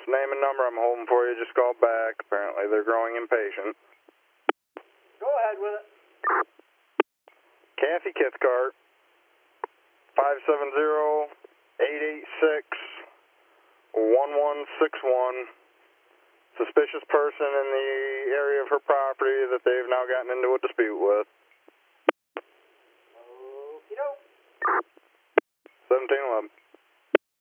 Name and number I'm holding for you. Just call back. Apparently they're growing impatient. Go ahead with it. Kathy Kithcart, 570-886-1161. Suspicious person in the area of her property that they've now gotten into a dispute with. Okey-doke. 1711.